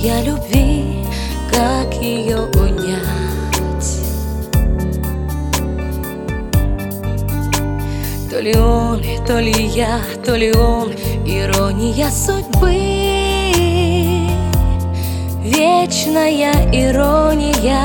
ирония любви, как ее унять? То ли он, то ли я, то ли он, ирония судьбы. Вечная ирония.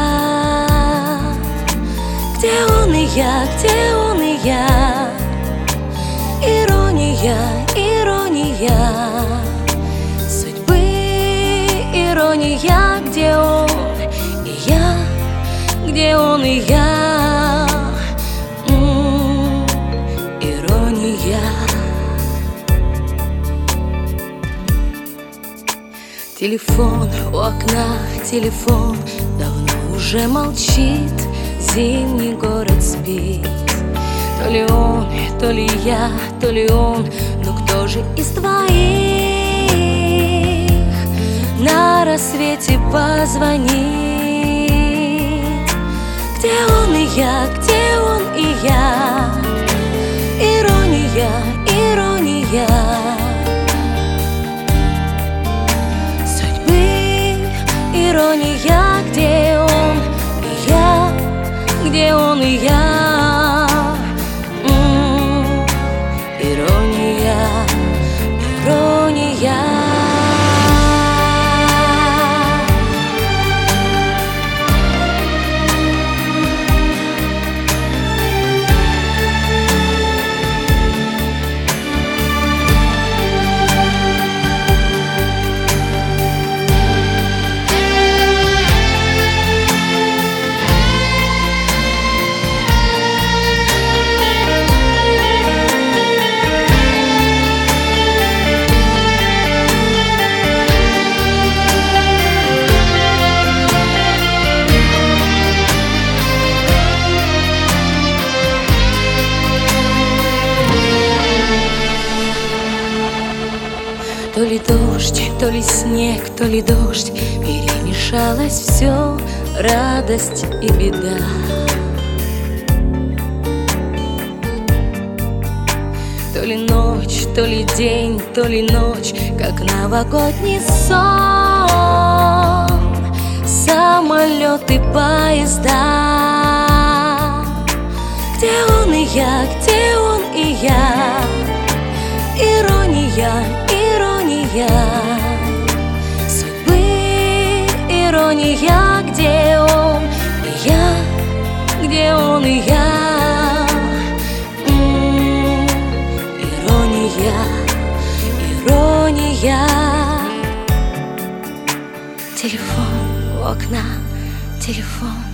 Где он и я, где он и я? Ирония, ирония судьбы, ирония. Где он и я, где он и я? Ирония. Телефон у окна, телефон давно уже молчит, зимний город спит. То ли он, то ли я, то ли он, но кто же из двоих на рассвете позвонит? Где он и я, где он и я? Ирония, ирония судьбы, ирония. Где он и я, где он и я? Ирония, ирония. То ли дождь, то ли снег, то ли дождь, перемешалось все, радость и беда. То ли ночь, то ли день, то ли ночь, как новогодний сон. Самолеты, поезда. Где он и я, где он и я? Ирония, ирония судьбы, ирония. Где он и я, где он и я? Ирония, ирония. Телефон у окна, телефон